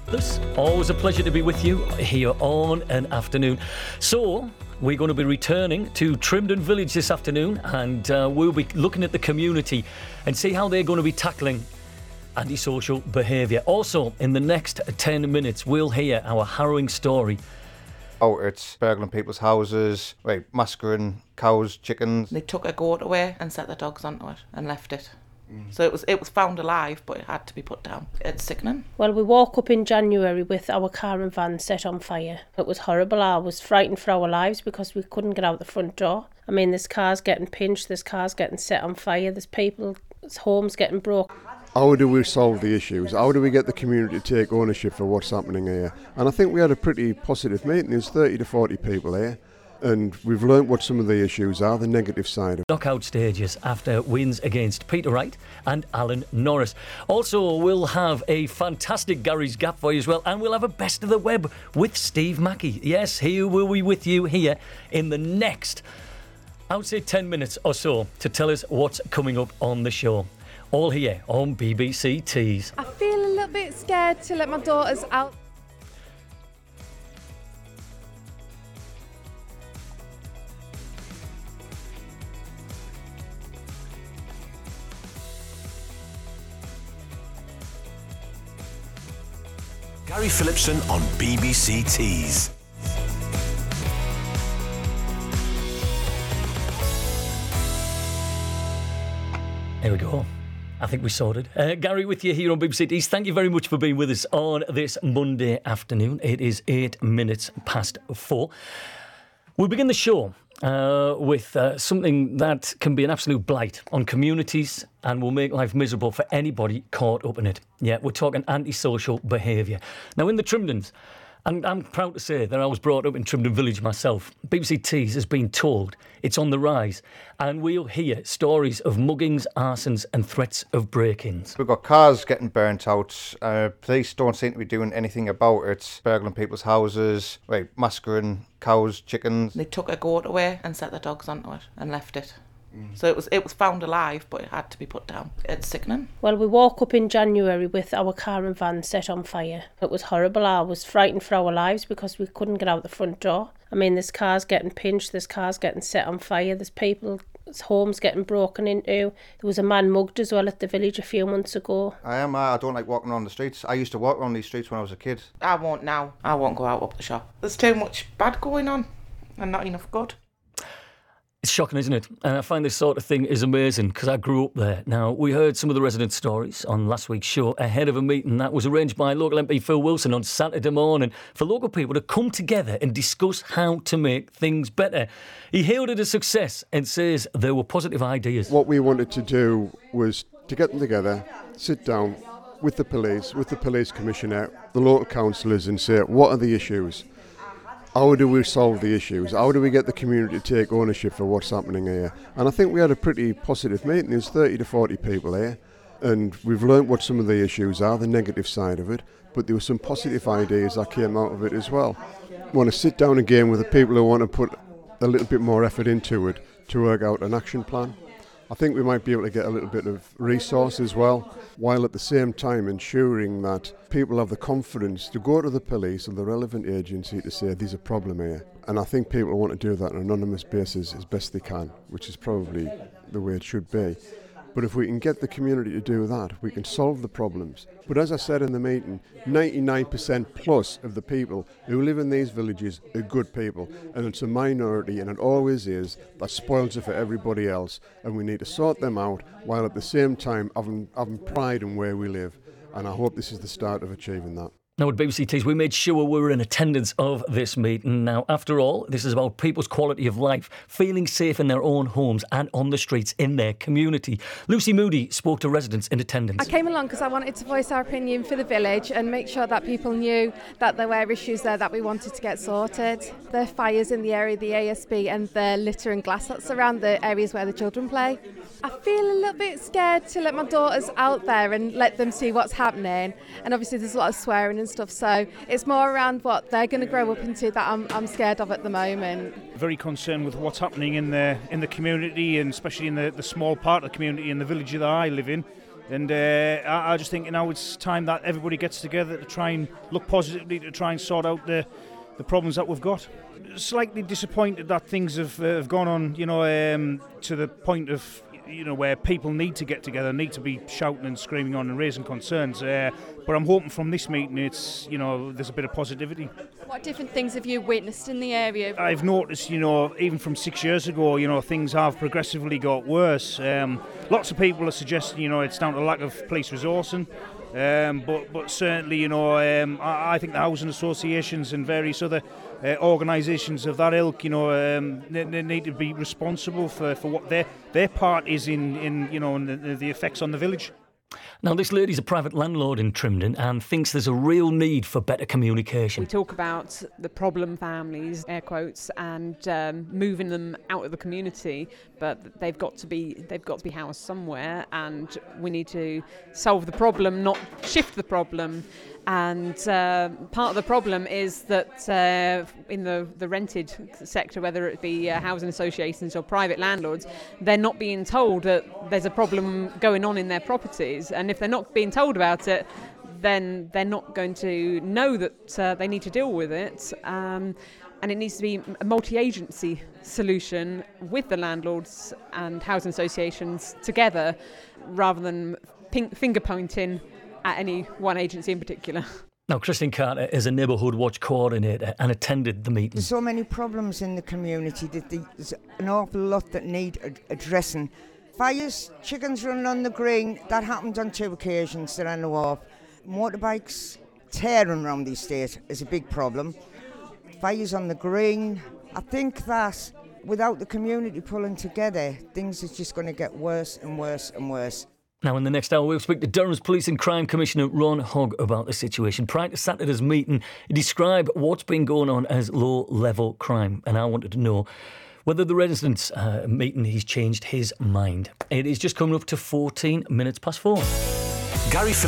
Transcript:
It's always a pleasure to be with you here on an afternoon. So, we're going to be returning to Trimdon Village this afternoon, and we'll be looking at the community and see how they're going to be tackling antisocial behaviour. Also, in the next 10 minutes, we'll hear our harrowing story. Oh, it's burgling people's houses, massacring cows, chickens. They took a goat away and set the dogs onto it and left it. So it was found alive, but it had to be put down. It's sickening. Well, we woke up in January with our car and van set on fire. It was horrible. I was frightened for our lives because we couldn't get out the front door. I mean, there's cars getting pinched, there's cars getting set on fire, there's people's homes getting broke. How do we solve the issues? How do we get the community to take ownership for what's happening here? And I think we had a pretty positive meeting. There's 30 to 40 people here. And we've learnt what some of the issues are, the negative side of knockout stages after wins against Peter Wright and Alan Norris. Also, we'll have a fantastic Gary's Gap for you as well, and we'll have a Best of the Web with Steve Mackey. Yes, he will be with you here in the next, I would say 10 minutes or so, to tell us what's coming up on the show. All here on BBC Tees. I feel a little bit scared to let my daughters out. Gary Phillipson on BBC Tees. There we go. I think we sorted. Gary with you here on BBC Tees. Thank you very much for being with us on this Monday afternoon. It is 8 minutes past 4. We'll begin the show with something that can be an absolute blight on communities and will make life miserable for anybody caught up in it. Yeah, we're talking antisocial behaviour. Now, in the Trimdons, and I'm proud to say that I was brought up in Trimdon Village myself, BBC Tees has been told it's on the rise, and we'll hear stories of muggings, arsons and threats of break-ins. We've got cars getting burnt out. Police don't seem to be doing anything about it. Burgling people's houses, massacring cows, chickens. They took a goat away and set the dogs onto it and left it. So it was found alive, but it had to be put down. It's sickening. Well, we woke up in January with our car and van set on fire. It was horrible. I was frightened for our lives because we couldn't get out the front door. I mean, there's cars getting pinched, there's cars getting set on fire, there's people's homes getting broken into. There was a man mugged as well at the village a few months ago. I don't like walking around the streets. I used to walk around these streets when I was a kid. I won't now. I won't go out up the shop. There's too much bad going on and not enough good. It's shocking, isn't it? And I find this sort of thing is amazing because I grew up there. Now, we heard some of the resident stories on last week's show ahead of a meeting that was arranged by local MP Phil Wilson on Saturday morning for local people to come together and discuss how to make things better. He hailed it a success and says there were positive ideas. What we wanted to do was to get them together, sit down with the police commissioner, the local councillors and say, what are the issues? How do we solve the issues? How do we get the community to take ownership for what's happening here? And I think we had a pretty positive meeting. There's 30 to 40 people here. And we've learnt what some of the issues are, the negative side of it. But there were some positive ideas that came out of it as well. I want to sit down again with the people who want to put a little bit more effort into it to work out an action plan. I think we might be able to get a little bit of resource as well, while at the same time ensuring that people have the confidence to go to the police or the relevant agency to say there's a problem here. And I think people want to do that on an anonymous basis as best they can, which is probably the way it should be. But if we can get the community to do that, we can solve the problems. But as I said in the meeting, 99% plus of the people who live in these villages are good people. And it's a minority, and it always is, that spoils it for everybody else. And we need to sort them out, while at the same time having pride in where we live. And I hope this is the start of achieving that. Now at BBC Tees, we made sure we were in attendance of this meeting. Now, after all, this is about people's quality of life, feeling safe in their own homes and on the streets in their community. Lucy Moody spoke to residents in attendance. I came along because I wanted to voice our opinion for the village and make sure that people knew that there were issues there that we wanted to get sorted. The fires in the area, the ASB and the litter and glass that's around the areas where the children play. I feel a little bit scared to let my daughters out there and let them see what's happening. And obviously there's a lot of swearing and stuff, so it's more around what they're going to grow up into that I'm scared of at the moment. Very concerned with what's happening in the community, and especially in the small part of the community in the village that I live in. And I just think now it's time that everybody gets together to try and look positively, to try and sort out the problems that we've got. Slightly disappointed that things have gone on, to the point of, where people need to get together, need to be shouting and screaming on and raising concerns. But I'm hoping from this meeting it's, there's a bit of positivity. What different things have you witnessed in the area? I've noticed, even from 6 years ago, things have progressively got worse. Lots of people are suggesting, it's down to lack of police resourcing. But certainly, I think the housing associations and various other organisations of that ilk, they need to be responsible for what their part is in the effects on the village. Now, this lady's a private landlord in Trimdon and thinks there's a real need for better communication. We talk about the problem families, air quotes, and moving them out of the community, but they've got to be housed somewhere, and we need to solve the problem, not shift the problem. And part of the problem is that in the rented sector, whether it be housing associations or private landlords, they're not being told that there's a problem going on in their properties. And if they're not being told about it, then they're not going to know that they need to deal with it. And it needs to be a multi-agency solution with the landlords and housing associations together, rather than finger-pointing at any one agency in particular. Now, Christine Carter is a Neighbourhood Watch coordinator and attended the meeting. There's so many problems in the community that there's an awful lot that need addressing. Fires, chickens running on the green, that happened on 2 occasions that I know of. Motorbikes tearing around the estate is a big problem. Fires on the green. I think that without the community pulling together, things are just going to get worse and worse and worse. Now, in the next hour, we'll speak to Durham's Police and Crime Commissioner Ron Hogg about the situation. Prior to Saturday's meeting, he described what's been going on as low-level crime, and I wanted to know whether the residents' meeting he's changed his mind. It is just coming up to 14 minutes past 4. Gary